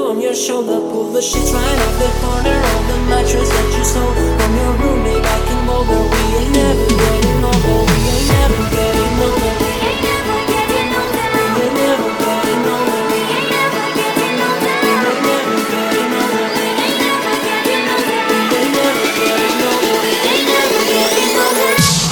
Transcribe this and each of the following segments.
on your shoulder. Pull the sheets right off the corner of the mattress that you stole from your roommate back in Boulder. We ain't never getting older. We ain't never getting older. We ain't never getting older. We ain't never getting older. We ain't never getting older. We ain't never getting older. We ain't never getting older. We ain't never getting older. We ain't never getting older.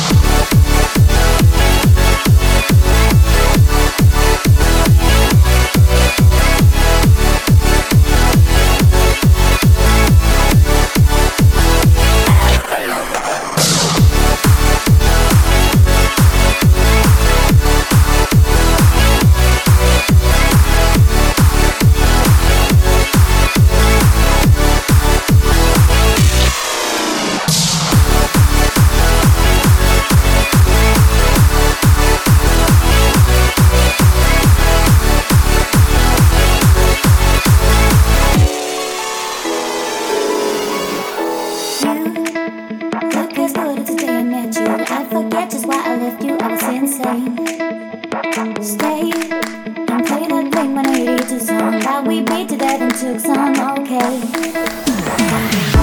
Look as good as the day I met you. I forget just why I left you. I was insane. Stay and play that Blink-182 song that we beat to death and took some. Okay.